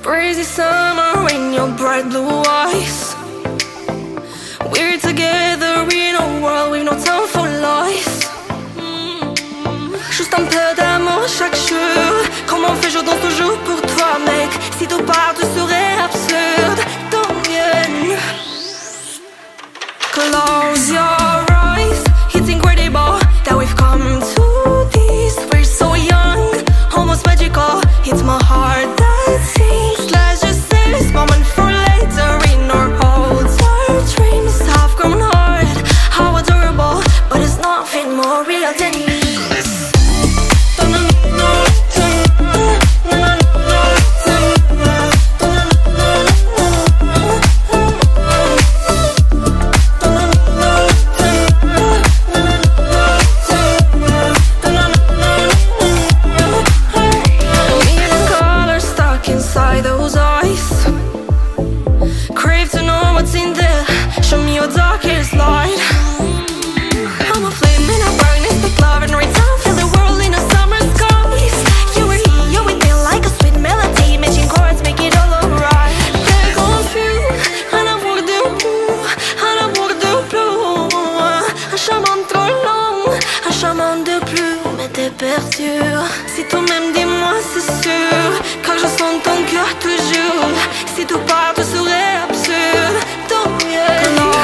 Crazy summer in your bright blue eyes. We're together in a world with no time for lies. Juste un peu d'amour chaque jour. Comment on fait, je danse toujours pour toi, mec. Si tout part, tout serait absurde. Don't get. Close your eyes. It's incredible that we've come to this. We're so young, almost magical. It's my heart that sings. Let's just save this moment for later. In our older dreams have grown hard. How adorable, but it's nothing more real than this. Those eyes, crave to know what's in there. Show me your darkest light. I'm a flame in a brightness, make love and return. Feel the world in a summer skies. You were here, you were there like a sweet melody. Matching chords, make it all alright. T'es confus, un amour de plus, un amour de plus. Un chemin trop long, un chemin de plus. Mais t'es perdu, si toi-même dis-moi c'est sûr. Car je sens ton cœur toujours. Si tout part, tout serait absurde. Don't